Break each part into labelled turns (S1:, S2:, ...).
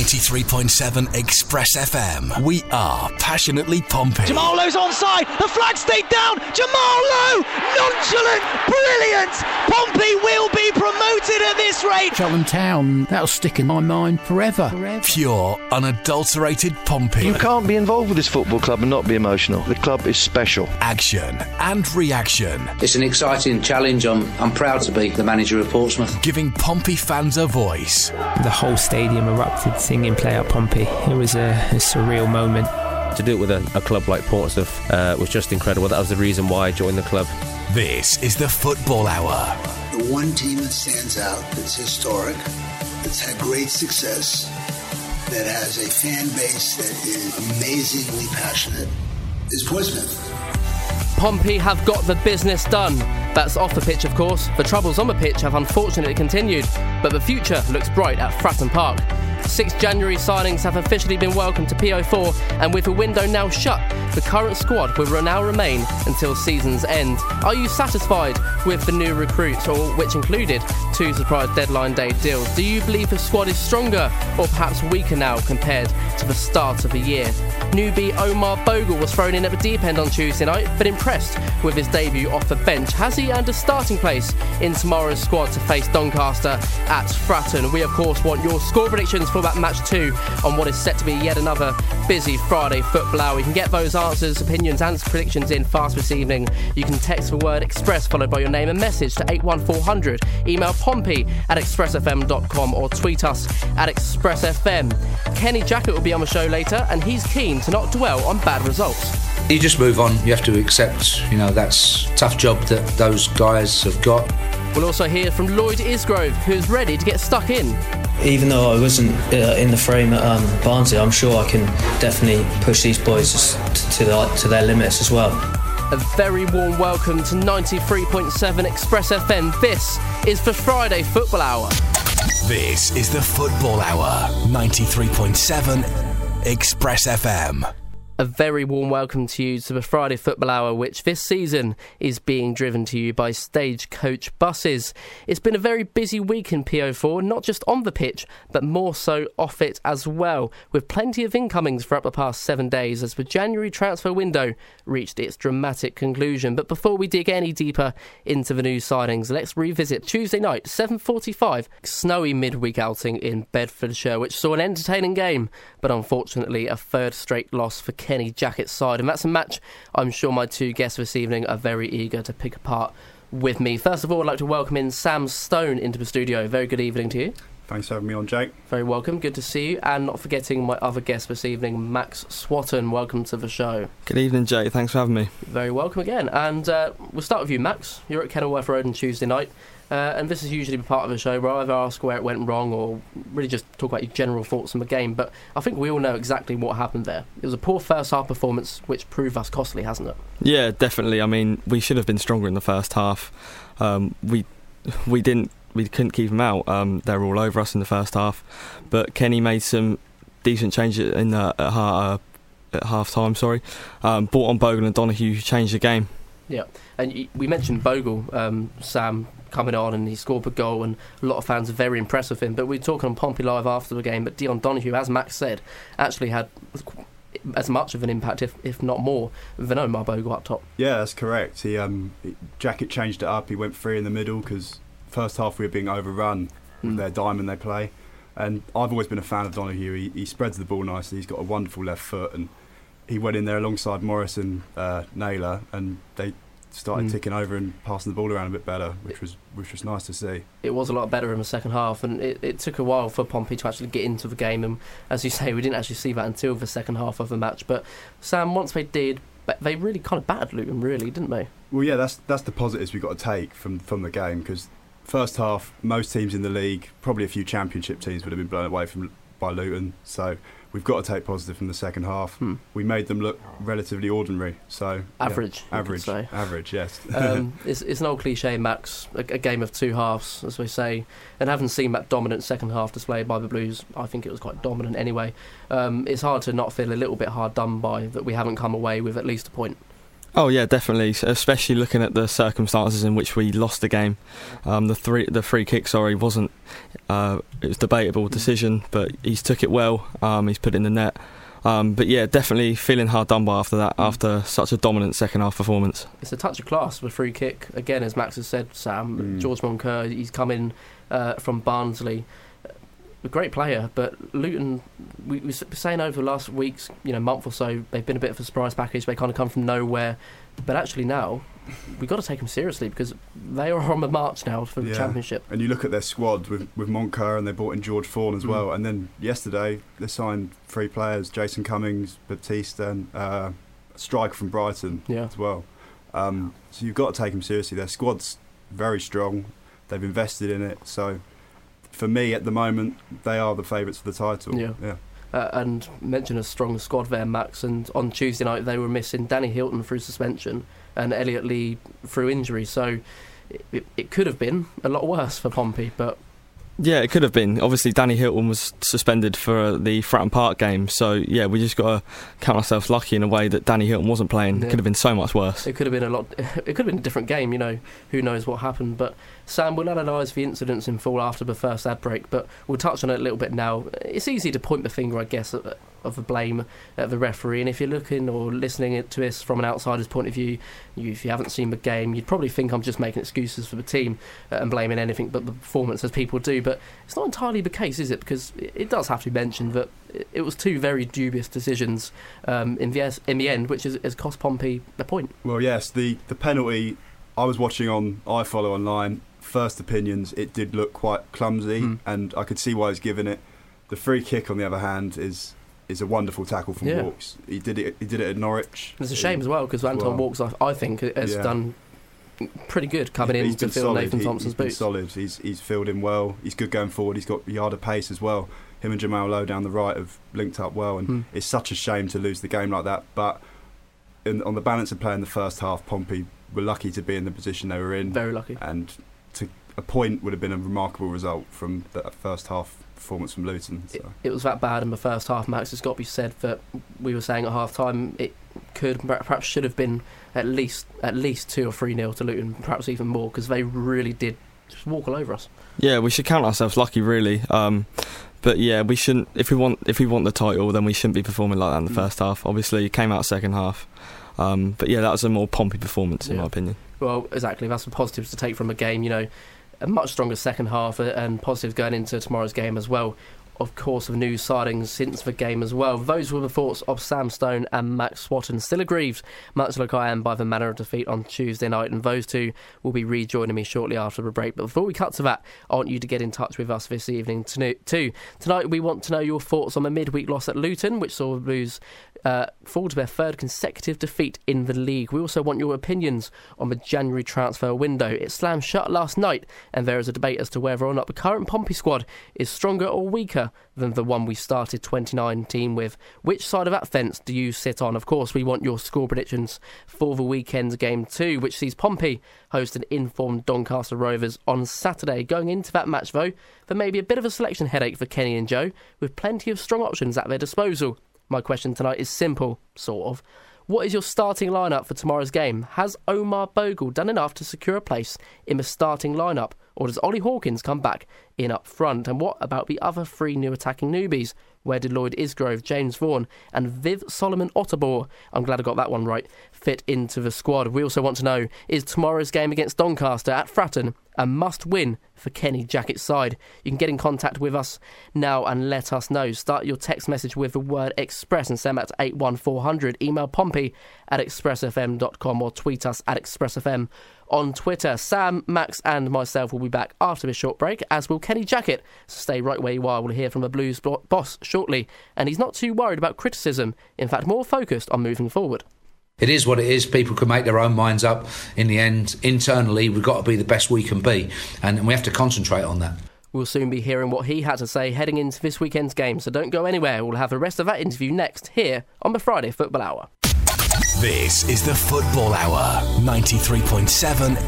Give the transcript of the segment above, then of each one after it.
S1: 93.7 Express FM. We are passionately Pompey.
S2: Jamal Lowe's onside. The flag stayed down. Jamal Lowe, nonchalant, brilliant. Pompey will be promoted at this rate.
S3: Cheltenham Town, that'll stick in my mind forever.
S1: Pure, unadulterated Pompey.
S4: You can't be involved with this football club and not be emotional. The club is special.
S1: Action and reaction.
S5: It's an exciting challenge. I'm proud to be the manager of Portsmouth.
S1: Giving Pompey fans a voice.
S6: The whole stadium erupted singing Play Out Pompey. It was a surreal moment.
S7: To do it with a club like Portsmouth was just incredible. That was the reason why I joined the club.
S1: This is the Football Hour.
S8: The one team that stands out, that's historic, that's had great success, that has a fan base that is amazingly passionate, is Portsmouth.
S9: Pompey have got the business done. That's off the pitch, of course. The troubles on the pitch have unfortunately continued, but the future looks bright at Fratton Park. 6 January signings have officially been welcomed to PO4, and with the window now shut, the current squad will now remain until season's end. Are you satisfied with the new recruits, which included 2 surprise deadline day deals? Do you believe the squad is stronger or perhaps weaker now compared to the start of the year? Newbie Omar Bogle was thrown in at the deep end on Tuesday night, but impressed with his debut off the bench. Has he earned a starting place in tomorrow's squad to face Doncaster at Fratton? We of course want your score predictions for that match too on what is set to be yet another busy Friday football hour. You can get those answers, opinions and predictions in fast this evening. You can text the word Express followed by your name and message to 81400, email pompey@expressfm.com or tweet us at expressfm. Kenny Jackett will be on the show later, and he's keen to not dwell on bad results.
S5: You just move on. You have to accept, that's a tough job that those guys have got.
S9: We'll also hear from Lloyd Isgrove, who's ready to get stuck in.
S10: Even though I wasn't in the frame at Barnsley, I'm sure I can definitely push these boys to their limits as well.
S9: A very warm welcome to 93.7 Express FM. This is the Friday Football Hour.
S1: This is the Football Hour. 93.7 Express FM.
S9: A very warm welcome to you to the Friday Football Hour, which this season is being driven to you by Stagecoach buses. It's been a very busy week in PO4, not just on the pitch, but more so off it as well, with plenty of incomings throughout the past 7 days as the January transfer window reached its dramatic conclusion. But before we dig any deeper into the new signings, let's revisit Tuesday night, 7:45, snowy midweek outing in Bedfordshire, which saw an entertaining game, but unfortunately a third straight loss for Kenny Jackett's side, and that's a match I'm sure my 2 guests this evening are very eager to pick apart with me. First of all, I'd like to welcome in Sam Stone into the studio. Very good evening to you.
S11: Thanks for having me on, Jake.
S9: Very welcome, good to see you. And not forgetting my other guest this evening, Max Swatton. Welcome to the show.
S12: Good evening, Jake. Thanks for having me.
S9: Very welcome again. And we'll start with you, Max. You're at Kenilworth Road on Tuesday night. And this is usually part of the show where I either ask where it went wrong or really just talk about your general thoughts on the game. But I think we all know exactly what happened there. It was a poor first half performance, which proved us costly, hasn't it?
S12: Yeah, definitely. I mean, we should have been stronger in the first half. We couldn't keep them out. They were all over us in the first half. But Kenny made some decent changes in at half time. Brought on Bogle and Donoghue, who changed the game.
S9: Yeah, and we mentioned Bogle, Sam, coming on, and he scored a goal, and a lot of fans are very impressed with him. But we were talking on Pompey Live after the game, but Dion Donoghue, as Max said, actually had as much of an impact, if not more, than Omar Bogle up top.
S11: Yeah, that's correct. Jackett changed it up. He went 3 in the middle because first half we were being overrun with their diamond they play. And I've always been a fan of Donoghue. He spreads the ball nicely. He's got a wonderful left foot, and he went in there alongside Morris and Naylor, and they started ticking over and passing the ball around a bit better, which was nice to see. It
S9: was a lot better in the second half, and it took a while for Pompey to actually get into the game, and as you say, we didn't actually see that until the second half of the match. But Sam, once they did, they really kind of battered Luton, really, didn't they?
S11: Well, yeah, that's the positives we've got to take from the game, because first half, most teams in the league, probably a few championship teams, would have been blown away by Luton, so we've got to take positive from the second half. We made them look relatively ordinary, so
S9: average,
S11: yes.
S9: It's an old cliche, Max, a game of 2 halves, as we say, and having seen that dominant second half displayed by the Blues, I think it was quite dominant anyway. It's hard to not feel a little bit hard done by that we haven't come away with at least a point.
S12: Oh yeah, definitely. Especially looking at the circumstances in which we lost the game. The free kick, wasn't. It was a debatable decision, but he's took it well. He's put it in the net. But yeah, definitely feeling hard done by after that, after such a dominant second half performance.
S9: It's a touch of class with a free kick. Again, as Max has said, Sam, George Moncur, he's come in from Barnsley. A great player, but Luton, we were saying over the last weeks, month or so, they've been a bit of a surprise package. They kind of come from nowhere, but actually now we've got to take them seriously because they are on the march now for the Championship. And
S11: you look at their squad with Moncur, and they brought in George Thorne as well. And then yesterday they signed 3 players: Jason Cummings, Baptiste, and a striker from Brighton as well. So you've got to take them seriously. Their squad's very strong. They've invested in it. So for me, at the moment, they are the favourites for the title. Yeah.
S9: And mention a strong squad there, Max. And on Tuesday night, they were missing Danny Hilton through suspension and Elliot Lee through injury. So it could have been a lot worse for Pompey, but...
S12: Yeah, it could have been. Obviously, Danny Hilton was suspended for the Fratton Park game, so yeah, we just got to count ourselves lucky in a way that Danny Hilton wasn't playing. It could have been so much worse.
S9: It could have been It could have been a different game. Who knows what happened? But Sam, we'll analyse the incidents in full after the first ad break, but we'll touch on it a little bit now. It's easy to point the finger, I guess, of the blame at the referee, and if you're looking or listening to this from an outsider's point of view, if you haven't seen the game, you'd probably think I'm just making excuses for the team and blaming anything but the performance, as people do, but it's not entirely the case, is it? Because it does have to be mentioned that it was 2 very dubious decisions in the end, which has cost Pompey a point.
S11: Well, yes, the penalty, I was watching on iFollow online, first opinions, it did look quite clumsy, and I could see why he's given it. The free kick, on the other hand, is a wonderful tackle from Walks. He did it at Norwich.
S9: It's a shame as well, because Anton Walks, I think, has done pretty good coming in to fill Nathan Thompson's boots.
S11: He's solid. He's filled in well. He's good going forward. He's got a yard of pace as well. Him and Jamal Lowe down the right have linked up well, and it's such a shame to lose the game like that. But on the balance of play in the first half, Pompey were lucky to be in the position they were in.
S9: Very lucky.
S11: And a point would have been a remarkable result from that first half performance from Luton. So.
S9: It was that bad in the first half, Max. It's got to be said that we were saying at half time it perhaps should have been at least 2 or 3-0 to Luton, perhaps even more, because they really did just walk all over us.
S12: Yeah, we should count ourselves lucky, really. But yeah, we shouldn't. If we want the title, then we shouldn't be performing like that in the first half. Obviously, it came out second half. But yeah, that was a more Pompey performance in my opinion.
S9: Well, exactly. That's the positives to take from a game. A much stronger second half, and positives going into tomorrow's game as well. Of course, of new sightings since the game as well. Those were the thoughts of Sam Stone and Max Swatton. Still aggrieved, much like I am, by the manner of defeat on Tuesday night, and those two will be rejoining me shortly after the break. But before we cut to that, I want you to get in touch with us this evening too. Tonight we want to know your thoughts on the midweek loss at Luton, which saw the Blues fall to their 3rd consecutive defeat in the league. We also want your opinions on the January transfer window. It slammed shut last night, and there is a debate as to whether or not the current Pompey squad is stronger or weaker than the one we started 2019 with. Which side of that fence do you sit on? Of course, we want your score predictions for the weekend's game too, which sees Pompey host an informed Doncaster Rovers on Saturday. Going into that match, though, there may be a bit of a selection headache for Kenny and Joe, with plenty of strong options at their disposal. My question tonight is simple, sort of. What is your starting lineup for tomorrow's game? Has Omar Bogle done enough to secure a place in the starting lineup, or does Ollie Hawkins come back in up front? And what about the other 3 new attacking newbies? Where did Lloyd Isgrove, James Vaughan and Viv Solomon Otterbor, I'm glad I got that one right, fit into the squad? We also want to know, is tomorrow's game against Doncaster at Fratton a must-win for Kenny Jackett's side? You can get in contact with us now and let us know. Start your text message with the word Express and send that to 81400. Email pompey@expressfm.com or tweet us at expressfm on Twitter. Sam, Max and myself will be back after this short break, as will Kenny Jackett. So stay right where you are. We'll hear from the Blues boss shortly, and he's not too worried about criticism, in fact more focused on moving forward.
S5: It is what it is. People can make their own minds up. In the end, internally, we've got to be the best we can be, and we have to concentrate on that.
S9: We'll soon be hearing what he had to say heading into this weekend's game, so don't go anywhere. We'll have the rest of that interview next, here on the Friday Football Hour.
S1: This is the Football Hour, 93.7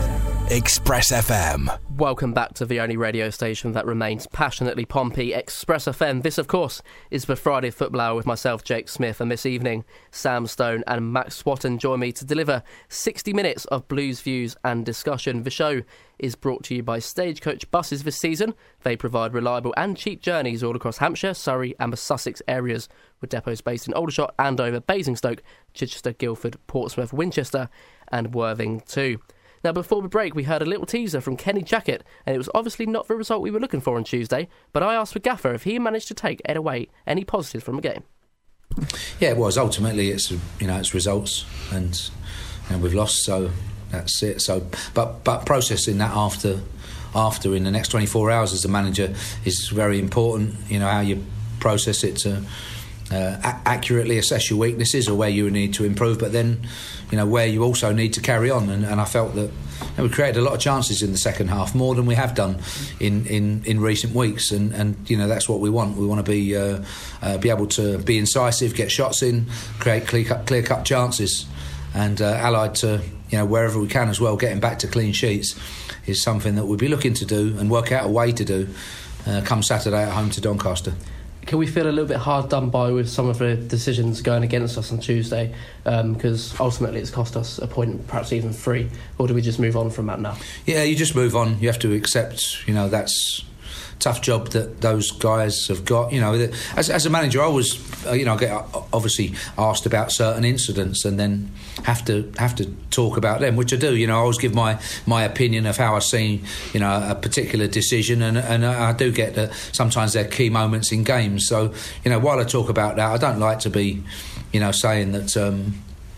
S1: Express FM.
S9: Welcome back to the only radio station that remains passionately Pompey, Express FM. This, of course, is the Friday Football Hour with myself, Jake Smith, and this evening, Sam Stone and Max Swatton join me to deliver 60 minutes of Blues views and discussion. The show is brought to you by Stagecoach Buses this season. They provide reliable and cheap journeys all across Hampshire, Surrey and the Sussex areas, with depots based in Aldershot, Andover, Basingstoke, Chichester, Guildford, Portsmouth, Winchester and Worthing too. Now, before the break, we heard a little teaser from Kenny Jackett, and it was obviously not the result we were looking for on Tuesday, but I asked the gaffer if he managed to take away any positives from the game.
S5: Yeah, it was. Ultimately, it's results, and we've lost, so that's it. So, but processing that after in the next 24 hours as the manager is very important. How you process it to accurately assess your weaknesses or where you need to improve, but then where you also need to carry on, and I felt that we created a lot of chances in the second half, more than we have done in recent weeks, and that's what we want. We want to be able to be incisive, get shots in, create clear cut chances, and allied to wherever we can as well, getting back to clean sheets is something that we'll be looking to do and work out a way to do come Saturday at home to Doncaster.
S9: Can we feel a little bit hard done by with some of the decisions going against us on Tuesday? Because ultimately it's cost us a point, perhaps even 3. Or do we just move on from that now? Yeah,
S5: you just move on. You have to accept, that's tough job that those guys have got. As a manager, I always, get obviously asked about certain incidents and then have to talk about them, which I do. I always give my opinion of how I see, a particular decision, and I do get that sometimes they're key moments in games. So, while I talk about that, I don't like to be, saying that,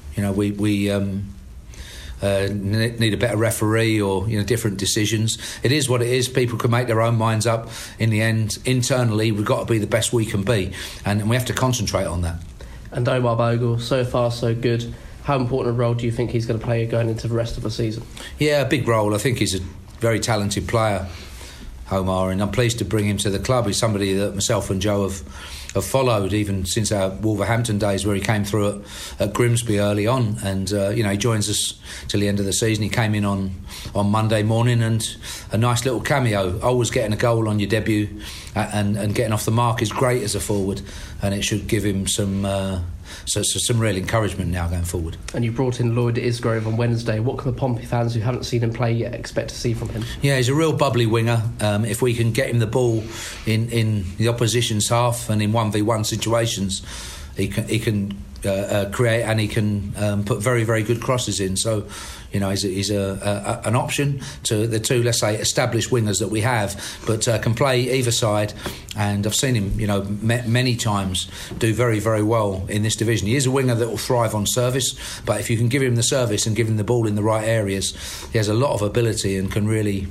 S5: we need a better referee or different decisions. It is what it is. People can make their own minds up. In the end, internally, we've got to be the best we can be, and we have to concentrate on that.
S9: And Omar Bogle, so far so good. How important a role do you think he's going to play going into the rest of the season? Yeah, a big role. I think he's a very talented player, Omar, and I'm pleased to bring him to the club. He's somebody that myself and Joe have followed even since our Wolverhampton days, where he came through at Grimsby early on, and he joins us till the end of the season. He came in on Monday morning, and a nice little cameo. Always getting a goal on your debut and getting off the mark is great as a forward, and it should give him some real encouragement now going forward. And you brought in Lloyd Isgrove on Wednesday. What can the Pompey fans who haven't seen him play yet expect to see from him? Yeah, he's a real bubbly winger. If we can get him the ball in the opposition's half and in 1v1 situations, he can create, and he can put very, very good crosses in. So, he's an option to the two, let's say, established wingers that we have, but can play either side. And I've seen him, many times do very, very well in this division. He is a winger that will thrive on service, but if you can give him the service and give him the ball in the right areas, he has a lot of ability and can really,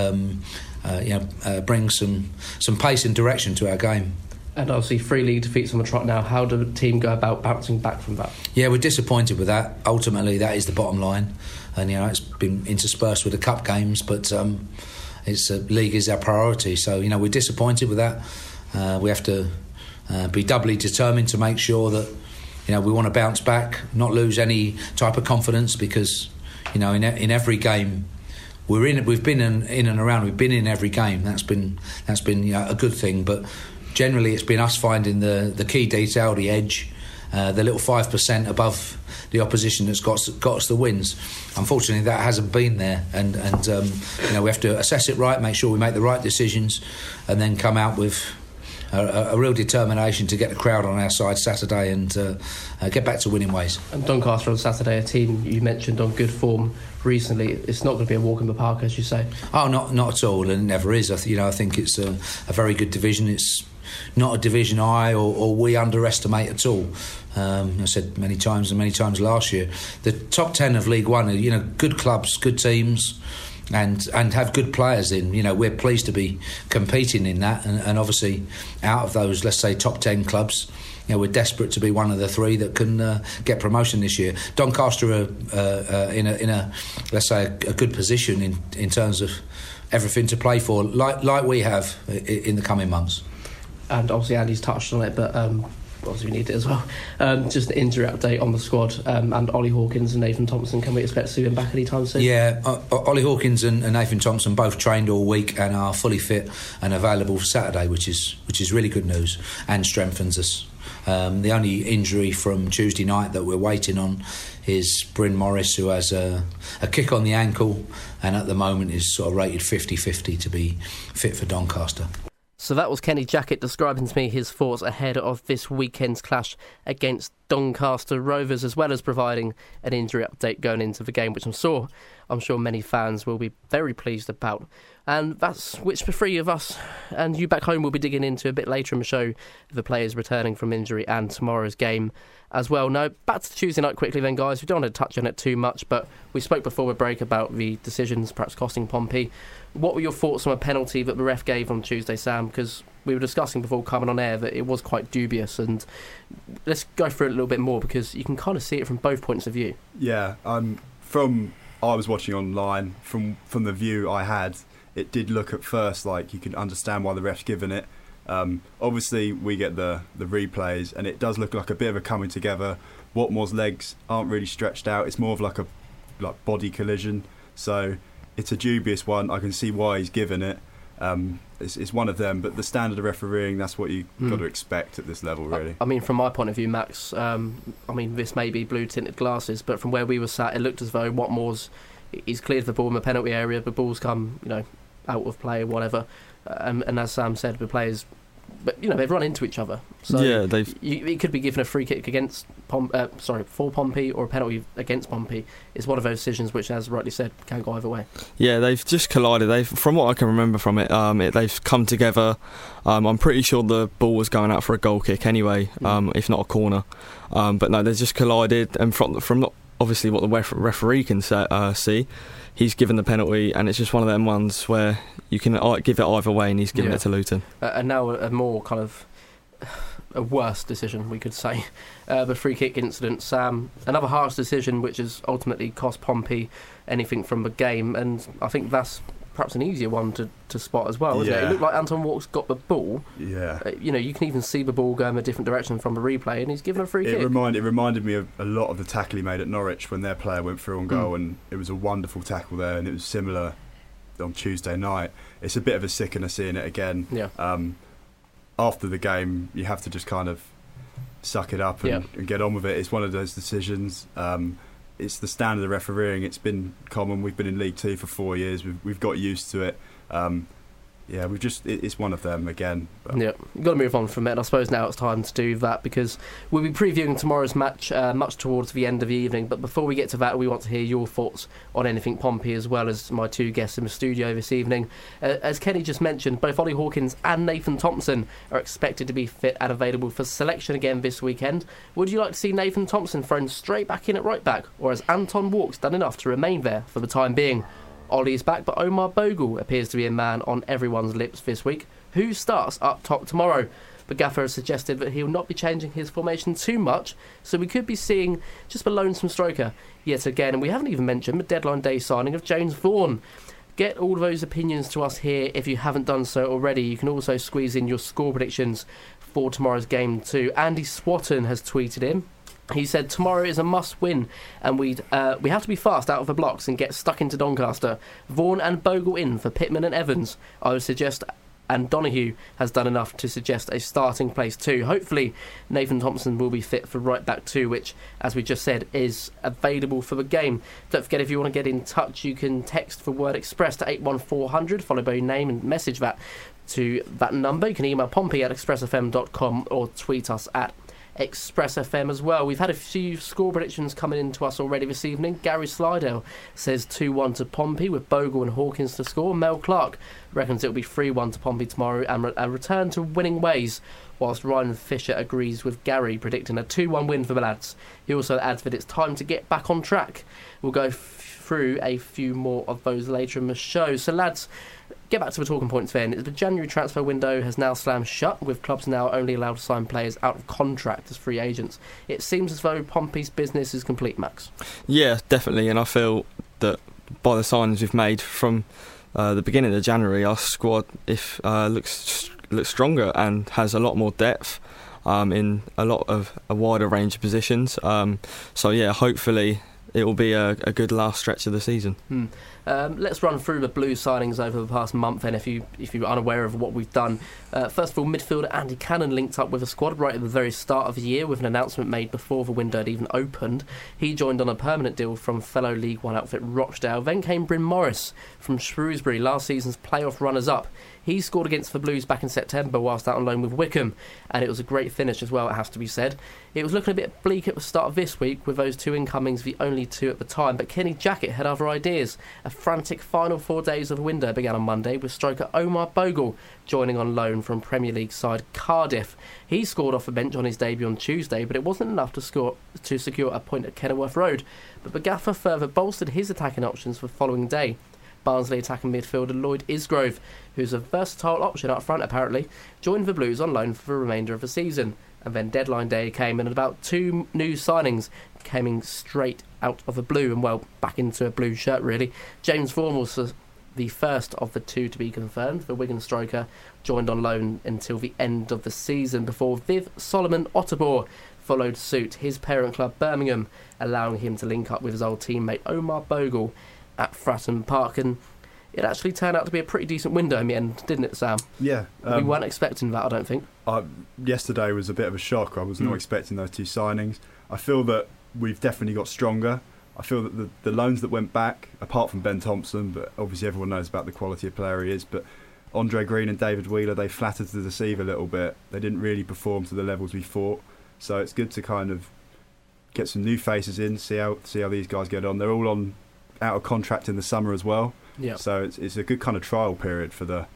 S9: bring some pace and direction to our game. And obviously 3 league defeats on the trot now. How do the team go about bouncing back from that? Yeah, we're disappointed with that. Ultimately, that is the bottom line. And, it's been interspersed with the cup games, but league is our priority. So, we're disappointed with that. We have to be doubly determined to make sure that, we want to bounce back, not lose any type of confidence, because, in every game we've been in and around. We've been in every game. That's been a good thing, but generally it's been us finding the key detail, the edge, the little 5% above the opposition that's got us the wins. Unfortunately, that hasn't been there, and we have to assess it right, make sure we make the right decisions, and then come out with a real determination to get the crowd on our side Saturday and get back to winning ways. And Doncaster on Saturday, a team you mentioned on good form recently. It's not going to be a walk in the park, as you say. Oh, not at all, and it never is. I think it's a very good division. It's not a division I or we underestimate at all. I said many times last year, the top 10 of League One are good clubs, good teams, and have good players in. We're pleased to be competing in that, and obviously out of those, let's say, top 10 clubs, we're desperate to be one of the 3 that can get promotion this year. Doncaster are in a let's say a good position in terms of everything to play for, like we have in the coming months. And obviously Andy's touched on it, but obviously we need it as well. Just an injury update on the squad, and Ollie Hawkins and Nathan Thompson. Can we expect to see them back anytime soon?
S5: Yeah, Ollie Hawkins and Nathan Thompson both trained all week and are fully fit and available for Saturday, which is really good news and strengthens us. The only injury from Tuesday night that we're waiting on is Bryn Morris, who has a kick on the ankle and at the moment is sort of rated 50-50 to be fit for Doncaster.
S9: So that was Kenny Jackett describing to me his thoughts ahead of this weekend's clash against Doncaster Rovers, as well as providing an injury update going into the game, which I'm sure many fans will be very pleased about. And that's which the three of us and you back home will be digging into a bit later in the show, the players returning from injury and tomorrow's game as well. Now, back to Tuesday night quickly then, guys. We don't want to touch on it too much, but we spoke before the break about the decisions perhaps costing Pompey. What were your thoughts on a penalty that the ref gave on Tuesday, Sam? Because we were discussing before coming on air that it was quite dubious, and let's go through it a little bit more because you can kind of see it from both points of view.
S11: Yeah, I was watching online, from the view I had, it did look at first like you could understand why the ref's given it. Obviously we get the replays and it does look like a bit of a coming together. Watmore's legs aren't really stretched out, it's more of like a body collision, so it's a dubious one. I can see why he's given it. It's one of them, but the standard of refereeing, that's what you got to expect at this level, really.
S9: I mean, from my point of view, Max, this may be blue tinted glasses, but from where we were sat, it looked as though he's cleared the ball in the penalty area, the ball's come out of play or whatever, and as Sam said, the players, but they've run into each other, so
S12: yeah,
S9: it could be given a free kick against for Pompey or a penalty against Pompey. It's one of those decisions which, as rightly said, can go either way.
S12: Yeah, they've just collided. From what I can remember from it, they've come together. I'm pretty sure the ball was going out for a goal kick anyway, if not a corner, but no, they just collided, and from not obviously what the referee can see, he's given the penalty, and it's just one of them ones where you can give it either way, and he's given it to Luton.
S9: And now a more kind of a worse decision, we could say. The free kick incident, Sam, another harsh decision which has ultimately cost Pompey anything from the game, and I think that's perhaps an easier one to spot as well, isn't it? It looked like Anton Walkes got the ball.
S11: Yeah.
S9: You can even see the ball going a different direction from the replay, and he's given a free kick.
S11: It reminded me of a lot of the tackle he made at Norwich when their player went through on goal, and it was a wonderful tackle there, and it was similar on Tuesday night. It's a bit of a sickener seeing it again.
S9: Yeah.
S11: After the game, you have to just kind of suck it up and get on with it. It's one of those decisions. It's the standard of refereeing. It's been common. We've been in League 2 for 4 years. We've got used to it. It's one of them again.
S9: Yeah, you've got to move on from it. I suppose now it's time to do that because we'll be previewing tomorrow's match much towards the end of the evening. But before we get to that, we want to hear your thoughts on anything Pompey, as well as my two guests in the studio this evening. As Kenny just mentioned, both Ollie Hawkins and Nathan Thompson are expected to be fit and available for selection again this weekend. Would you like to see Nathan Thompson thrown straight back in at right back, or has Anton Walkes done enough to remain there for the time being? Ollie is back, but Omar Bogle appears to be a man on everyone's lips this week. Who starts up top tomorrow? The gaffer has suggested that he will not be changing his formation too much, so we could be seeing just the lonesome stroker yet again. And we haven't even mentioned the deadline day signing of James Vaughan. Get all those opinions to us here if you haven't done so already. You can also squeeze in your score predictions for tomorrow's game too. Andy Swatton has tweeted in. He said, tomorrow is a must-win, and we have to be fast out of the blocks and get stuck into Doncaster. Vaughan and Bogle in for Pittman and Evans, I would suggest, and Donoghue has done enough to suggest a starting place too. Hopefully, Nathan Thompson will be fit for right back too, which, as we just said, is available for the game. Don't forget, if you want to get in touch, you can text the word Express to 81400, followed by your name, and message that to that number. You can email pompey@expressfm.com or tweet us at Express FM as well. We've had a few score predictions coming in to us already this evening. Gary Slidell says 2-1 to Pompey with Bogle and Hawkins to score. Mel Clark reckons it'll be 3-1 to Pompey tomorrow and a return to winning ways, whilst Ryan Fisher agrees with Gary, predicting a 2-1 win for the lads. He also adds that it's time to get back on track. We'll go through a few more of those later in the show. So lads, get back to the talking points then. The January transfer window has now slammed shut, with clubs now only allowed to sign players out of contract as free agents. It seems as though Pompey's business is complete, Max.
S12: Yeah, definitely, and I feel that by the signings we've made from the beginning of January, our squad looks stronger and has a lot more depth. in a wider range of positions. So yeah, hopefully it will be a good last stretch of the season.
S9: Let's run through the Blues signings over the past month, and if you're unaware of what we've done. First of all, midfielder Andy Cannon linked up with the squad right at the very start of the year, with an announcement made before the window had even opened. He joined on a permanent deal from fellow League One outfit Rochdale. Then came Bryn Morris from Shrewsbury, last season's playoff runners-up. He scored against the Blues back in September whilst out on loan with Wycombe, and it was a great finish as well, it has to be said. It was looking a bit bleak at the start of this week, with those two incomings the only two at the time, but Kenny Jackett had other ideas. A frantic final 4 days of the window began on Monday, with striker Omar Bogle joining on loan from Premier League side Cardiff. He scored off the bench on his debut on Tuesday, but it wasn't enough to secure a point at Kenilworth Road. But the gaffer further bolstered his attacking options for the following day. Barnsley attacking midfielder Lloyd Isgrove, who's a versatile option up front apparently, joined the Blues on loan for the remainder of the season. And then deadline day came, and about two new signings coming straight out of the blue, and well, back into a blue shirt really. James Vaughan was the first of the two to be confirmed. The Wigan striker joined on loan until the end of the season, before Viv Solomon Otterbourne followed suit, his parent club Birmingham allowing him to link up with his old teammate Omar Bogle at Fratton Park. And it actually turned out to be a pretty decent window in the end, didn't it, Sam?
S11: Yeah.
S9: We weren't expecting that, I don't think.
S11: Yesterday was a bit of a shock. I was not expecting those two signings. I feel that we've definitely got stronger. I feel that the loans that went back, apart from Ben Thompson, but obviously everyone knows about the quality of player he is, but Andre Green and David Wheeler, they flattered to deceive a little bit. They didn't really perform to the levels we thought. So it's good to kind of get some new faces in, see how these guys get on. They're all out of contract in the summer as well.
S9: Yeah.
S11: So it's a good kind of trial period for the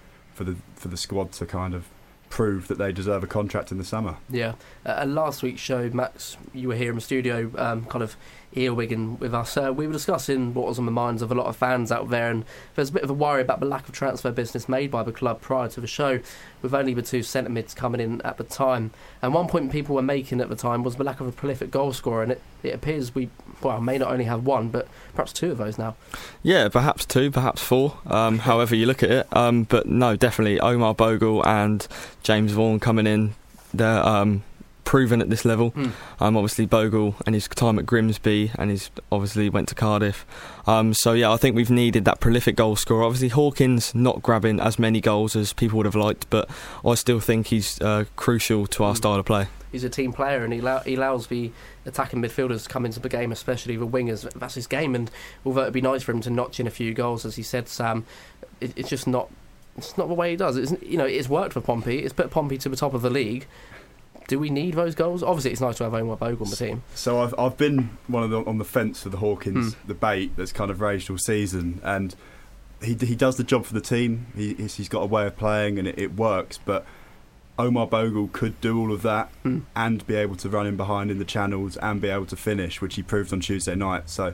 S11: squad to kind of prove that they deserve a contract in the summer.
S9: Yeah. Last week's show, Max, you were here in the studio, kind of earwigging with us. We were discussing what was on the minds of a lot of fans out there, and there's a bit of a worry about the lack of transfer business made by the club prior to the show, with only the two centre mids coming in at the time. And one point people were making at the time was the lack of a prolific goal scorer, and it appears we may not only have one, but perhaps two of those now. Yeah,
S12: perhaps two, perhaps four, however you look at it. But no, definitely Omar Bogle and James Vaughan coming in. They're proven at this level. Obviously Bogle and his time at Grimsby, and he's obviously went to Cardiff. So yeah, I think we've needed that prolific goal scorer. Obviously Hawkins not grabbing as many goals as people would have liked, but I still think he's crucial to our style of play. He's a team player, and he allows the attacking midfielders to come into the game, especially the wingers. That's his game, and although it'd be nice for him to notch in a few goals, as he said, Sam, it's just not. It's not the way he does. It's worked for Pompey. It's put Pompey to the top of the league. Do we need those goals? Obviously, it's nice to have Omar Bogle on the team. So
S11: I've been on the fence for the Hawkins debate that's kind of raged all season, and he does the job for the team. He's got a way of playing, and it works. But Omar Bogle could do all of that and be able to run in behind in the channels and be able to finish, which he proved on Tuesday night. So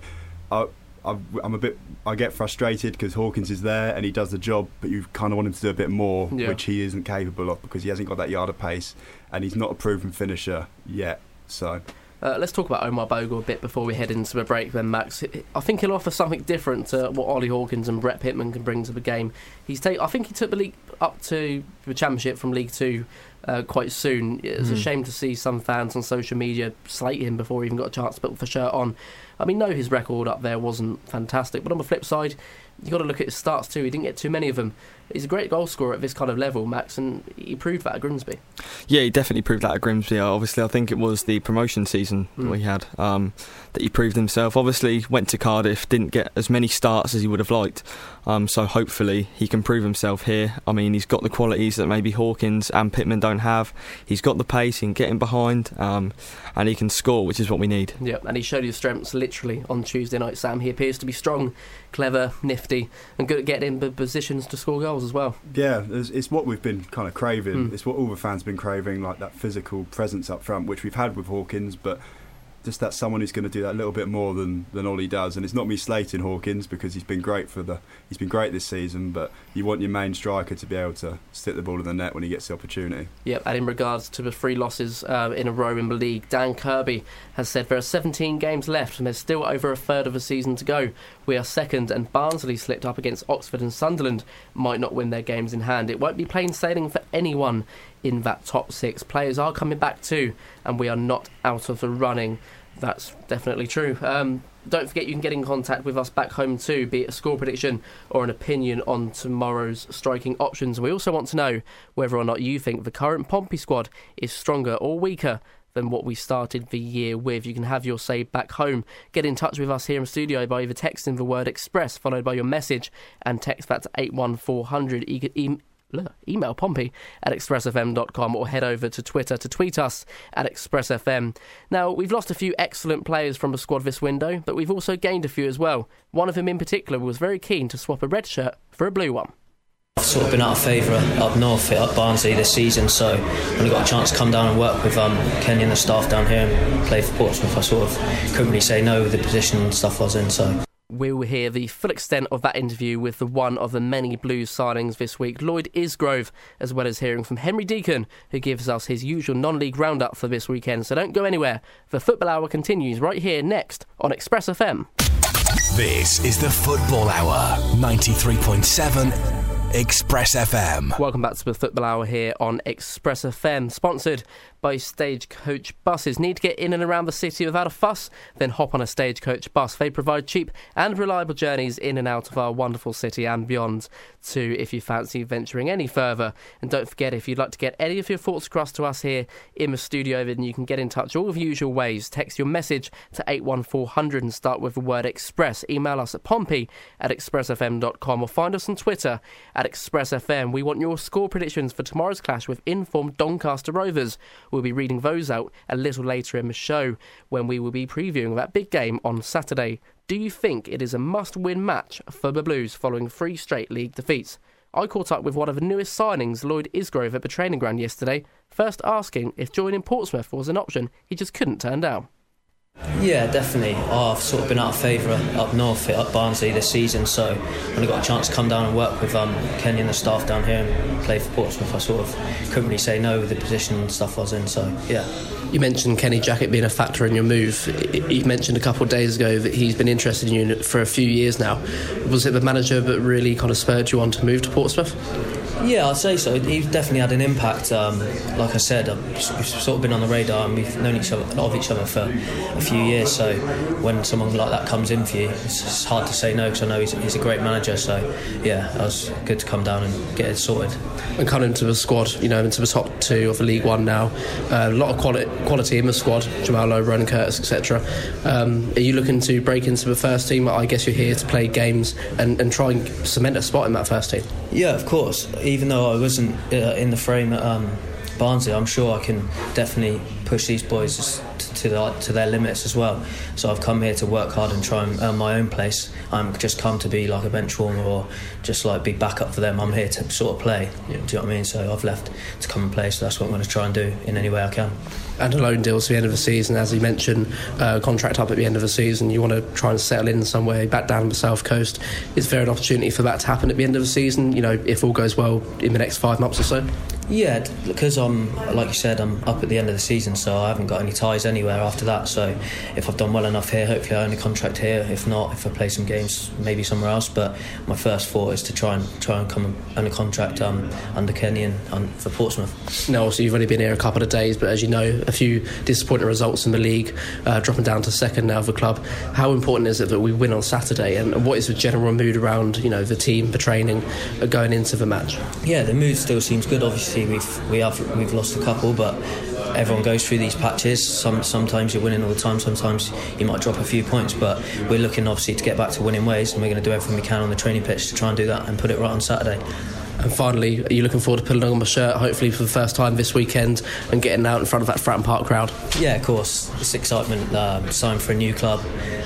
S11: I get frustrated because Hawkins is there and he does the job, but you kind of want him to do a bit more, which he isn't capable of because he hasn't got that yard of pace and he's not a proven finisher yet. So let's talk about Omar Bogle a bit before we head into the break then, Max. I think he'll offer something different to what Ollie Hawkins and Brett Pitman can bring to the game. I think he took the league up to the Championship from League 2 quite soon. It's a shame to see some fans on social media slate him before he even got a chance to put the shirt on. I mean, no, his record up there wasn't fantastic, but on the flip side, you've got to look at his starts too. He didn't get too many of them. He's a great goal scorer at this kind of level, Max, and he proved that at Grimsby. Yeah, he definitely proved that at Grimsby. Obviously, I think it was the promotion season that we had that he proved himself. Obviously, went to Cardiff, didn't get as many starts as he would have liked, so hopefully he can prove himself here. I mean, he's got the qualities that maybe Hawkins and Pitman don't have. He's got the pace, he can get in behind, and he can score, which is what we need. Yeah, and he showed his strengths literally on Tuesday night, Sam. He appears to be strong, clever, nifty, and good at getting in positions to score goals as well. Yeah, it's what we've been kind of craving. It's what all the fans have been craving, like that physical presence up front, which we've had with Hawkins, but just that someone who's going to do that a little bit more than Ollie does. And it's not me slating Hawkins because he's been great this season, but you want your main striker to be able to stick the ball in the net when he gets the opportunity. Yep, and in regards to the 3 losses in a row in the league, Dan Kirby has said there are 17 games left and there's still over a third of the season to go. We are second, and Barnsley slipped up against Oxford and Sunderland might not win their games in hand. It won't be plain sailing for anyone
S9: in that top 6. Players are coming back too, and we are not out of the running. That's definitely true. Don't forget you can get in contact with us back home too, be it a score prediction or an opinion on tomorrow's striking options. We also want to know whether or not you think the current Pompey squad is stronger or weaker than what we started the year with. You can have your say back home. Get in touch with us here in studio by either texting the word Express followed by your message and text that to 81400. You can email Pompey at expressfm.com or head over to Twitter to tweet us at expressfm. Now, we've lost a few excellent players from the squad this window, but we've also gained a few as well. One of them in particular was very keen to swap a red shirt for a blue one.
S10: I've sort of been out of favour up north at Barnsley this season, so when I got a chance to come down and work with Kenny and the staff down here and play for Portsmouth, I sort of couldn't really say no with the position and stuff I was in, so...
S9: We'll hear the full extent of that interview with the one of the many Blues signings this week, Lloyd Isgrove, as well as hearing from Henry Deacon, who gives us his usual non-league roundup for this weekend. So don't go anywhere. The Football Hour continues right here next on Express FM.
S1: This is the Football Hour, 93.7 Express FM.
S9: Welcome back to the Football Hour here on Express FM, sponsored by Stagecoach Buses. Need to get in and around the city without a fuss? Then hop on a Stagecoach bus. They provide cheap and reliable journeys in and out of our wonderful city and beyond too, if you fancy venturing any further. And don't forget, if you'd like to get any of your thoughts across to us here in the studio, then you can get in touch all of the usual ways. Text your message to 81400 and start with the word Express. Email us at Pompey at expressfm.com or find us on Twitter at ExpressFM. We want your score predictions for tomorrow's clash with informed Doncaster Rovers. We'll be reading those out a little later in the show when we will be previewing that big game on Saturday. Do you think it is a must-win match for the Blues following 3 straight league defeats? I caught up with one of the newest signings, Lloyd Isgrove, at the training ground yesterday, first asking if joining Portsmouth was an option he just couldn't turn down.
S10: Yeah, definitely. I've sort of been out of favour up north at Barnsley this season, so when I got a chance to come down and work with Kenny and the staff down here and play for Portsmouth, I sort of couldn't really say no with the position and stuff I was in, so yeah.
S9: You mentioned Kenny Jackett being a factor in your move. You mentioned a couple of days ago that he's been interested in you for a few years now. Was it the manager that really kind of spurred you on to move to Portsmouth?
S10: Yeah, I'd say so. He's definitely had an impact. Like I said, we've sort of been on the radar and we've known each other for a few years, so when someone like that comes in for you, it's hard to say no, because I know he's a great manager, so yeah, it was good to come down and get it sorted.
S9: And coming into the squad, into the top 2 of the League One now, a lot of quality in the squad, Jamal Lowe, Ronan Curtis, etc. Are you looking to break into the first team? I guess you're here to play games and try and cement a spot in that first team.
S10: Yeah, of course. Even though I wasn't in the frame at Barnsley, I'm sure I can definitely push these boys to their limits as well. So I've come here to work hard and try and earn my own place. I'm just come to be like a bench warmer or just like be backup for them. I'm here to sort of play. Do you know what I mean? So I've left to come and play, so that's what I'm going to try and do in any way I can.
S9: And a loan deal to the end of the season, as you mentioned, contract up at the end of the season. You want to try and settle in somewhere back down the south coast. Is there an opportunity for that to happen at the end of the season, if all goes well in the next 5 months or so?
S10: Yeah, because like you said, I'm up at the end of the season, so I haven't got any ties anywhere after that. So if I've done well enough here, hopefully I earn a contract here. If not, if I play some games, maybe somewhere else. But my first thought is to try and come and earn a contract under Kenny and for Portsmouth.
S9: No, so you've only been here a couple of days, but as you know, a few disappointing results in the league, dropping down to second now of the club. How important is it that we win on Saturday, and what is the general mood around the team, the training, going into the match?
S10: Yeah, the mood still seems good. Obviously, we've lost a couple, but everyone goes through these patches. Sometimes you're winning all the time, sometimes you might drop a few points, but we're looking obviously to get back to winning ways, and we're going to do everything we can on the training pitch to try and do that and put it right on Saturday.
S9: And finally, are you looking forward to putting on my shirt, hopefully for the first time this weekend, and getting out in front of that Fratton Park crowd?
S10: Yeah, of course. It's excitement, signed for a new club.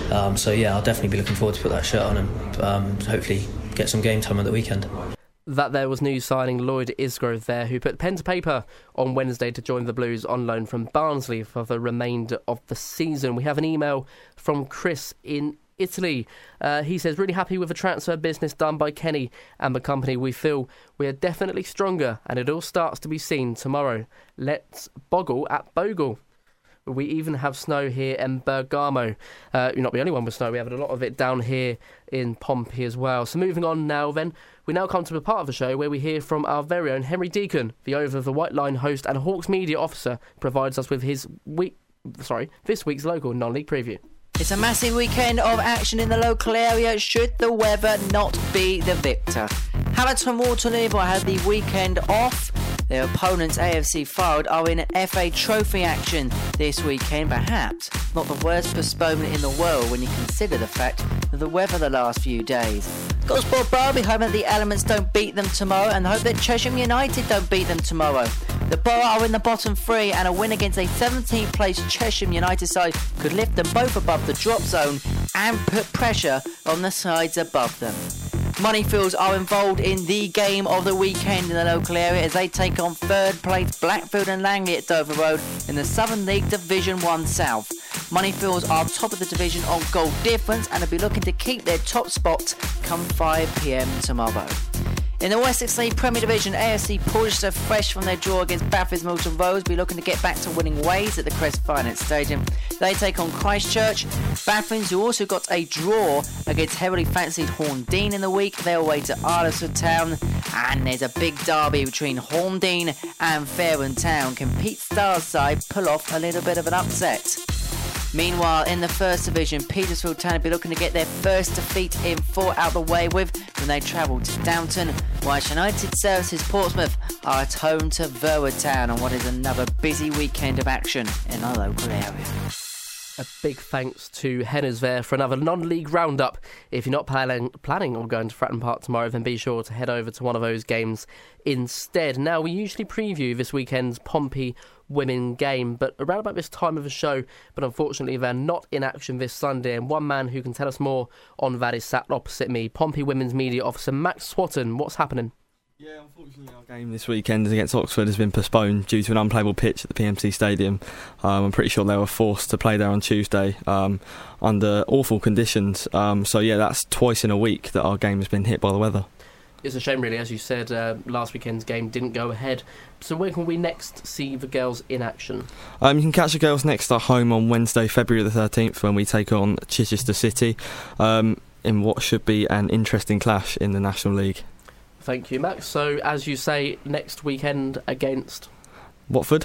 S10: So yeah, I'll definitely be looking forward to put that shirt on and hopefully get some game time at the weekend.
S9: That there was new signing Lloyd Isgrove there, who put pen to paper on Wednesday to join the Blues on loan from Barnsley for the remainder of the season. We have an email from Chris in Italy. He says, really happy with the transfer business done by Kenny and the company. We feel we are definitely stronger and it all starts to be seen tomorrow. Let's boggle at Bogle. We even have snow here in Bergamo. You're not the only one with snow. We have a lot of it down here in Pompey as well. So moving on now then, we now come to the part of the show where we hear from our very own Henry Deacon, the Over the White Line host and Hawks media officer, provides us with his this week's local non-league preview.
S13: It's a massive weekend of action in the local area should the weather not be the victor. Hamilton Waterloo will have the weekend off. Their opponents, AFC Fylde, are in FA Trophy action this weekend. Perhaps not the worst postponement in the world when you consider the fact of the weather the last few days. Gosport Derby hoping that the Elements don't beat them tomorrow and hope that Chesham United don't beat them tomorrow. The Borough are in the bottom three and a win against a 17th place Chesham United side could lift them both above the drop zone and put pressure on the sides above them. Moneyfields are involved in the game of the weekend in the local area as they take on third place Blackfield and Langley at Dover Road in the Southern League Division 1 South. Moneyfields are top of the division on goal difference and will be looking to keep their top spot come 5 p.m. tomorrow. In the Wessex League Premier Division, AFC Portchester, fresh from their draw against Bathurst Milton Rose, be looking to get back to winning ways at the Crest Finance Stadium. They take on Christchurch. Bathrooms, who also got a draw against heavily fancied Horndean in the week, they're away to Arlesford Town. And there's a big derby between Horndean and Fareham Town. Can Pete Starr's side pull off a little bit of an upset? Meanwhile, in the First Division, Petersfield Town will be looking to get their first defeat in 4 out the way with when they travel to Downton, while United Services Portsmouth are at home to Verwood Town on what is another busy weekend of action in our local area.
S9: A big thanks to Henners there for another non-league roundup. If you're not planning on going to Fratton Park tomorrow, then be sure to head over to one of those games instead. Now, we usually preview this weekend's Pompey women game, but around about this time of the show, but unfortunately they're not in action this Sunday, and one man who can tell us more on that is sat opposite me, Pompey Women's Media Officer Max Swatton. What's happening?
S12: Yeah, unfortunately our game this weekend against Oxford has been postponed due to an unplayable pitch at the PMC Stadium. I'm pretty sure they were forced to play there on Tuesday under awful conditions. So yeah, that's twice in a week that our game has been hit by the weather.
S9: It's a shame really, as you said, last weekend's game didn't go ahead. So where can we next see the girls in action?
S12: You can catch the girls next at home on Wednesday, February the 13th, when we take on Chichester City in what should be an interesting clash in the National League.
S9: Thank you, Max. So, as you say, next weekend against
S12: Watford.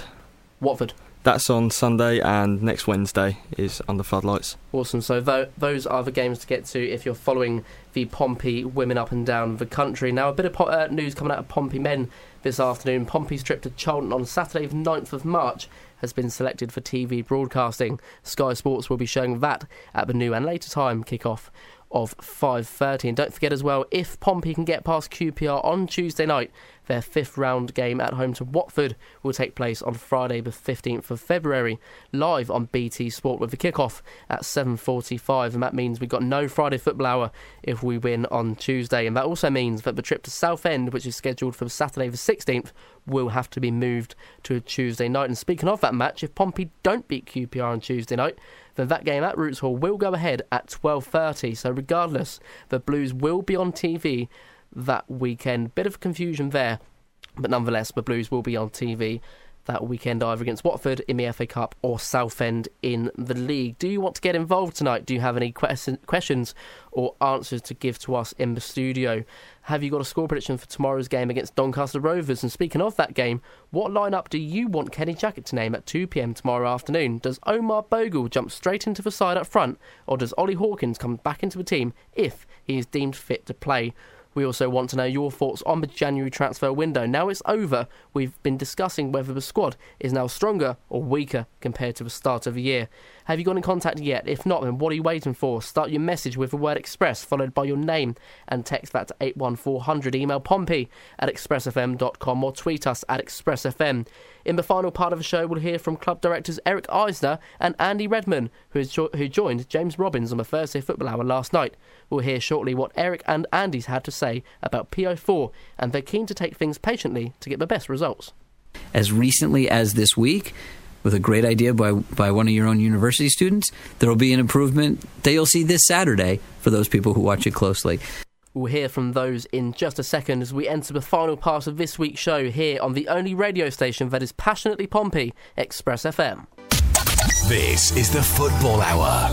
S12: That's on Sunday, and next Wednesday is under floodlights.
S9: Awesome. So those are the games to get to if you're following the Pompey women up and down the country. Now, a bit of news coming out of Pompey men this afternoon. Pompey's trip to Charlton on Saturday, the 9th of March, has been selected for TV broadcasting. Sky Sports will be showing that at the new and later time kick-off of 5:30. And don't forget as well, if Pompey can get past QPR on Tuesday night, their 5th round game at home to Watford will take place on Friday the 15th of February, live on BT Sport with the kick-off at 7:45, and that means we've got no Friday football hour if we win on Tuesday, and that also means that the trip to Southend, which is scheduled for Saturday the 16th, will have to be moved to a Tuesday night. And speaking of that match, if Pompey don't beat QPR on Tuesday night, then that game at Roots Hall will go ahead at 12:30. So regardless, the Blues will be on TV that weekend. Bit of confusion there, but nonetheless, the Blues will be on TV that weekend, either against Watford in the FA Cup or Southend in the league. Do you want to get involved tonight? Do you have any questions or answers to give to us in the studio? Have you got a score prediction for tomorrow's game against Doncaster Rovers? And speaking of that game, what lineup do you want Kenny Jackett to name at 2 p.m. tomorrow afternoon? Does Omar Bogle jump straight into the side up front, or does Ollie Hawkins come back into the team if he is deemed fit to play? We also want to know your thoughts on the January transfer window. Now it's over, we've been discussing whether the squad is now stronger or weaker compared to the start of the year. Have you got in contact yet? If not, then what are you waiting for? Start your message with the word Express, followed by your name, and text that to 81400. Email pompey@expressfm.com or tweet us at expressfm. In the final part of the show, we'll hear from club directors Eric Eisner and Andy Redman, who joined James Robbins on the Thursday Football Hour last night. We'll hear shortly what Eric and Andy's had to say about PO4, and they're keen to take things patiently to get the best results.
S14: As recently as this week, with a great idea by one of your own university students, there will be an improvement that you'll see this Saturday for those people who watch it closely.
S9: We'll hear from those in just a second as we enter the final part of this week's show here on the only radio station that is passionately Pompey, Express FM.
S1: This is the Football Hour,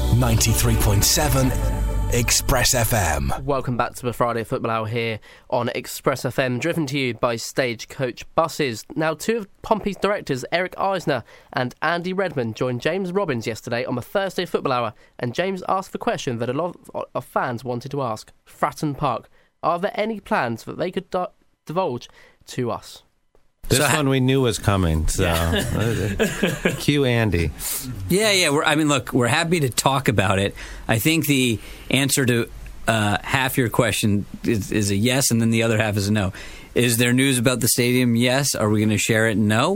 S1: 93.7 Express FM.
S9: Welcome back to the Friday Football Hour here on Express FM, driven to you by Stagecoach Buses. Now, two of Pompey's directors, Eric Eisner and Andy Redmond, joined James Robbins yesterday on the Thursday Football Hour, and James asked the question that a lot of fans wanted to ask. Fratton Park, are there any plans that they could divulge to us?
S15: This one we knew was coming, so cue Andy.
S14: Yeah. We're happy to talk about it. I think the answer to half your question is a yes, and then the other half is a no. Is there news about the stadium? Yes. Are we going to share it? No.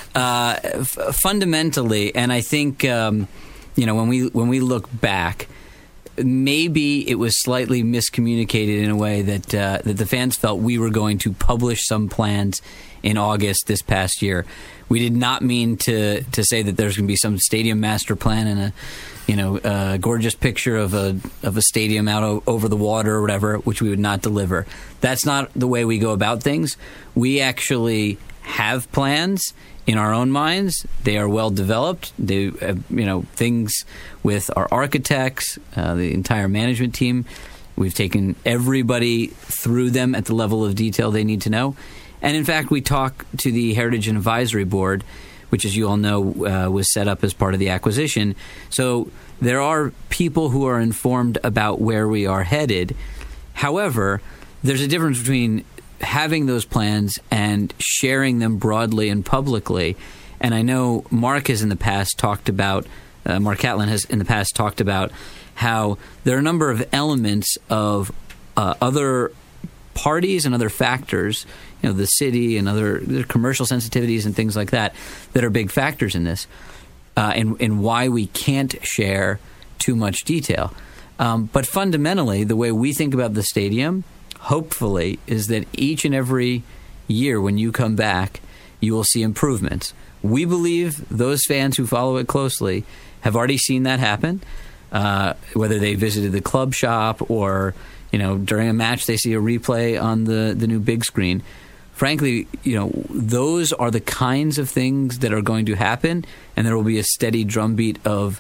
S14: Fundamentally, and I think when we look back, maybe it was slightly miscommunicated in a way that the fans felt we were going to publish some plans in August this past year. We did not mean to say that there's going to be some stadium master plan and a gorgeous picture of a stadium out over the water or whatever, which we would not deliver. That's not the way we go about things. We actually have plans in our own minds. They are well developed. They, things with our architects, the entire management team. We've taken everybody through them at the level of detail they need to know. And in fact, we talk to the Heritage and Advisory Board, which, as you all know, was set up as part of the acquisition. So there are people who are informed about where we are headed. However, there's a difference between having those plans and sharing them broadly and publicly. And I know Mark has in the past talked about, Mark Catlin has in the past talked about how there are a number of elements of other parties and other factors, the city and other commercial sensitivities and things like that are big factors in this, in why we can't share too much detail. But fundamentally, the way we think about the stadium, hopefully, is that each and every year when you come back, you will see improvements. We believe those fans who follow it closely have already seen that happen, whether they visited the club shop or during a match they see a replay on the new big screen. Frankly, those are the kinds of things that are going to happen, and there will be a steady drumbeat of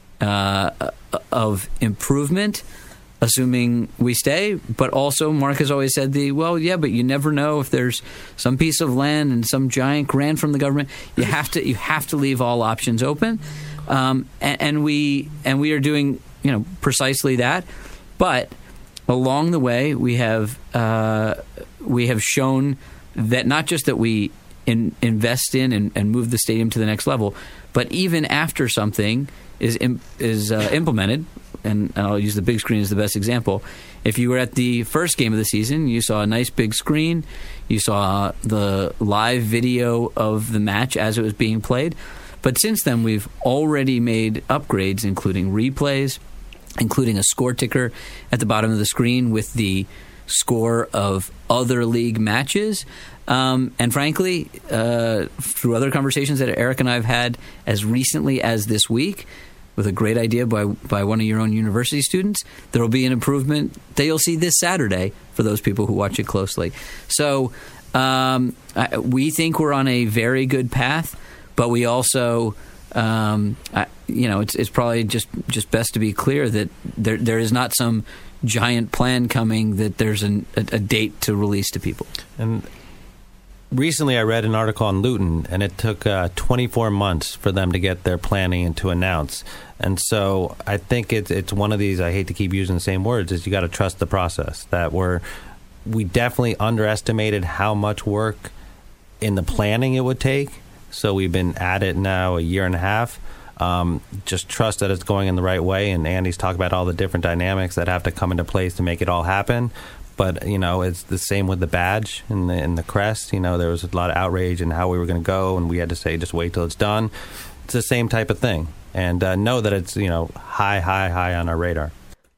S14: improvement, assuming we stay. But also, Mark has always said but you never know if there's some piece of land and some giant grant from the government. You have to leave all options open, and we are doing precisely that. But along the way, we have shown that not just that we invest in and move the stadium to the next level, but even after something is implemented, and I'll use the big screen as the best example. If you were at the first game of the season, you saw a nice big screen, you saw the live video of the match as it was being played. But since then, we've already made upgrades, including replays, including a score ticker at the bottom of the screen with the score of other league matches. And frankly, through other conversations that Eric and I have had as recently as this week, with a great idea by one of your own university students, there will be an improvement that you'll see this Saturday for those people who watch it closely. So we think we're on a very good path, but we also... it's probably just best to be clear that there is not some giant plan coming, that there's a date to release to people.
S15: And recently I read an article on Luton, and it took 24 months for them to get their planning and to announce. And so I think it's one of these, I hate to keep using the same words, is you got to trust the process. That we definitely underestimated how much work in the planning it would take. So we've been at it now a year and a half. Just trust that it's going in the right way. And Andy's talked about all the different dynamics that have to come into place to make it all happen. But, it's the same with the badge and the crest. There was a lot of outrage in how we were going to go, and we had to say, just wait till it's done. It's the same type of thing. And know that it's, high on our radar.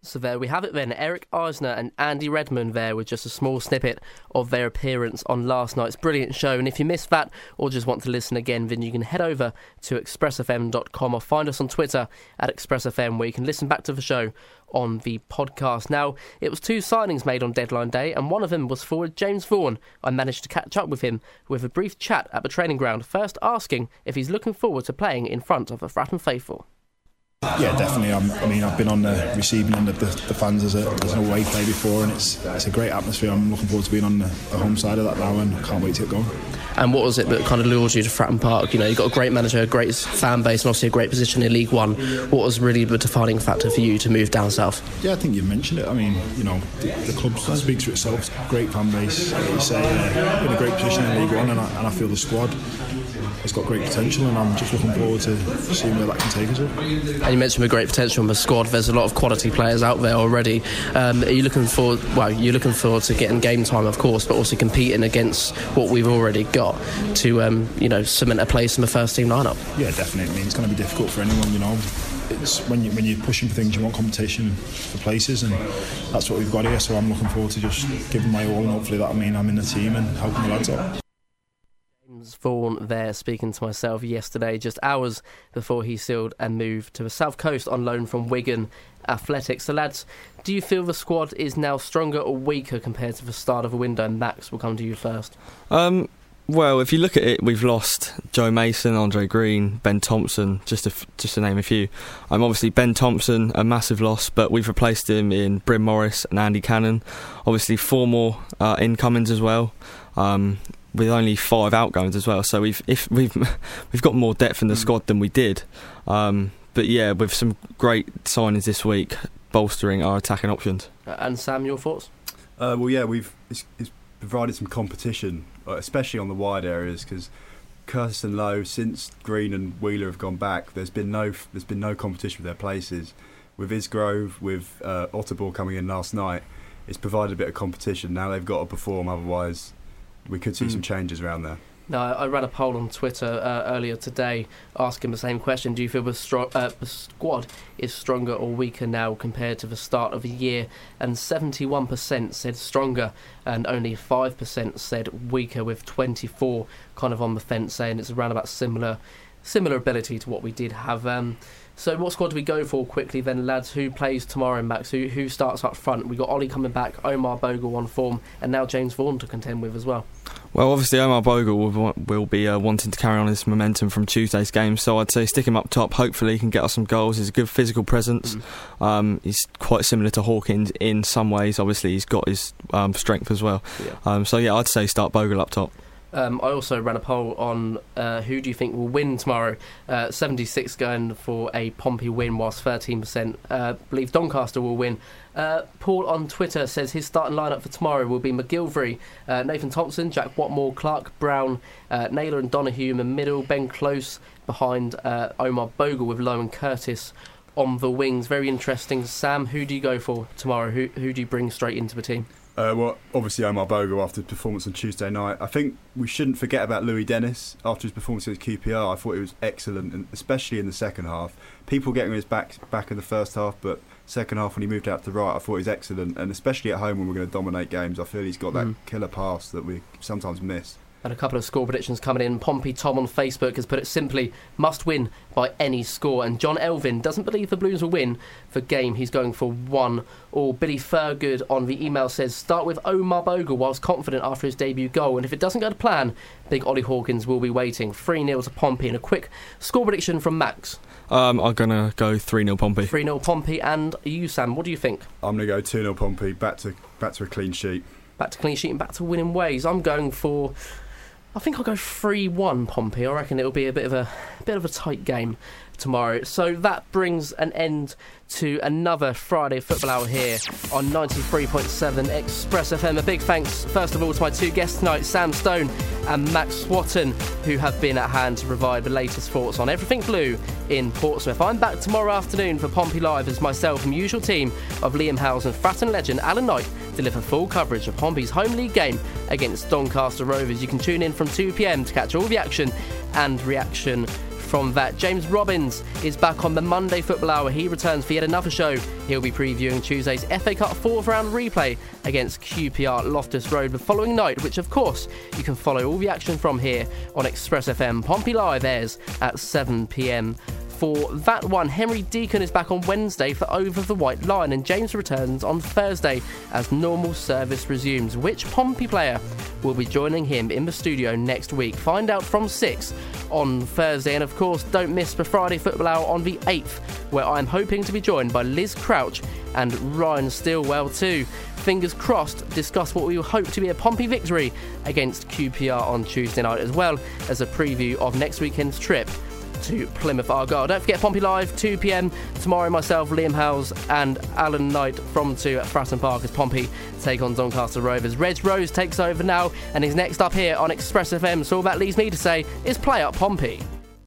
S9: So there we have it then, Eric Eisner and Andy Redmond there with just a small snippet of their appearance on last night's brilliant show. And if you missed that or just want to listen again, then you can head over to expressfm.com or find us on Twitter at expressfm, where you can listen back to the show on the podcast. Now, it was 2 signings made on deadline day, and one of them was forward James Vaughan. I managed to catch up with him with a brief chat at the training ground, first asking if he's looking forward to playing in front of the Fratton faithful.
S16: Yeah, definitely. I've been on the receiving end of the fans as an away play before, and it's a great atmosphere. I'm looking forward to being on the home side of that now, and can't wait to get going.
S9: And what was it that kind of lured you to Fratton Park? You know, you've got a great manager, a great fan base, and obviously a great position in League One. What was really the defining factor for you to move down south?
S16: Yeah, I think you've mentioned it. I mean, you know, the club speaks for itself. Great fan base, like you say, in a great position in League One, and I feel the squad has got great potential, and I'm just looking forward to seeing where that can take us.
S9: And you mentioned the great potential in the squad. There's a lot of quality players out there already. Are you looking forward? Well, you're looking forward to getting game time, of course, but also competing against what we've already got to, cement a place in the first team lineup.
S16: Yeah, definitely. I mean, it's going to be difficult for anyone. You know, it's when you're pushing for things, you want competition for places, and that's what we've got here. So I'm looking forward to just giving my all, and hopefully that'll mean I'm in the team and helping the lads out.
S9: James Vaughan there speaking to myself yesterday, just hours before he sealed a move to the South Coast on loan from Wigan Athletics. So lads, do you feel the squad is now stronger or weaker compared to the start of the window? And Max, we'll come to you first.
S12: Well, if you look at it, we've lost Joe Mason, Andre Green, Ben Thompson, just to name a few. Obviously Ben Thompson, a massive loss, but we've replaced him in Bryn Morris and Andy Cannon. Obviously 4 more incomings as well, with only 5 outgoings as well. So we've got more depth in the squad than we did. But yeah, with some great signings this week, bolstering our attacking options.
S9: And Sam, your thoughts?
S11: It's provided some competition, especially on the wide areas, because Curtis and Lowe, since Green and Wheeler have gone back, there's been no competition for their places. With Isgrove, with Otterball coming in last night, it's provided a bit of competition. Now they've got to perform, otherwise we could see some changes around there.
S9: No, I ran a poll on Twitter earlier today asking the same question. Do you feel the squad is stronger or weaker now compared to the start of the year? And 71% said stronger and only 5% said weaker, with 24 kind of on the fence saying it's around about similar ability to what we did have. So what squad do we go for quickly then, lads? Who plays tomorrow, Max? Who starts up front? We've got Ollie coming back, Omar Bogle on form, and now James Vaughan to contend with as well.
S12: Well, obviously Omar Bogle will be wanting to carry on his momentum from Tuesday's game, so I'd say stick him up top. Hopefully he can get us some goals. He's a good physical presence. He's quite similar to Hawkins in some ways. Obviously he's got his strength as well. Yeah. I'd say start Bogle up top.
S9: I also ran a poll on who do you think will win tomorrow. 76 going for a Pompey win, whilst 13% believe Doncaster will win. Paul on Twitter says his starting lineup for tomorrow will be McGilvery, Nathan Thompson, Jack Watmore, Clark Brown, Naylor and Donoghue in the middle, Ben Close behind Omar Bogle, with Lowe and Curtis on the wings. Very interesting. Sam, who do you go for tomorrow? Who do you bring straight into the team?
S11: Well, obviously Omar Bogle after his performance on Tuesday night. I think we shouldn't forget about Louis Dennis after his performance against QPR. I thought he was excellent, and especially in the second half. People getting his back in the first half, but second half when he moved out to the right, I thought he was excellent, and especially at home when we're going to dominate games, I feel he's got that killer pass that we sometimes miss. And
S9: a couple of score predictions coming in. Pompey Tom on Facebook has put it simply, must win by any score. And John Elvin doesn't believe the Blues will win the game. He's going for 1. Or Billy Thurgood on the email says, start with Omar Bogle whilst confident after his debut goal. And if it doesn't go to plan, big Ollie Hawkins will be waiting. 3-0 to Pompey. And a quick score prediction from Max.
S12: I'm going to go 3-0 Pompey.
S9: 3-0 Pompey. And you, Sam, what do you think?
S11: I'm going to go 2-0 Pompey, back to a clean sheet.
S9: Back to clean sheet and back to winning ways. I'm going for... I think I'll go 3-1 Pompey. I reckon it'll be a bit of a tight game tomorrow. So that brings an end to another Friday Football Hour here on 93.7 Express FM. A big thanks, first of all, to my 2 guests tonight, Sam Stone and Max Swatton, who have been at hand to provide the latest thoughts on everything blue in Portsmouth. I'm back tomorrow afternoon for Pompey Live as myself and usual team of Liam Howes and Fratton legend Alan Knight deliver full coverage of Pompey's home league game against Doncaster Rovers. You can tune in from 2 p.m. to catch all the action and reaction from that. James Robbins is back on the Monday Football Hour. He returns for yet another show. He'll be previewing Tuesday's FA Cup 4th round replay against QPR Loftus Road the following night, which of course you can follow all the action from here on Express FM. Pompey Live airs at 7 p.m. for that one. Henry Deacon is back on Wednesday for Over the White Line, and James returns on Thursday as normal service resumes. Which Pompey player will be joining him in the studio next week? Find out from 6 on Thursday, and of course don't miss the Friday Football Hour on the 8th, where I'm hoping to be joined by Liz Crouch and Ryan Stillwell too. Fingers crossed, discuss what we hope to be a Pompey victory against QPR on Tuesday night, as well as a preview of next weekend's trip to Plymouth Argyle. Don't forget Pompey Live, 2 p.m. tomorrow. Myself, Liam Howes and Alan Knight from 2 at Fratton Park as Pompey take on Doncaster Rovers. Reg Rose takes over now and is next up here on Express FM. So all that leaves me to say is play up Pompey.